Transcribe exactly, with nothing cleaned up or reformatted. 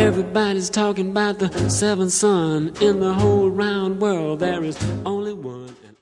Everybody's talking about the seventh son. In the whole round world there is only one.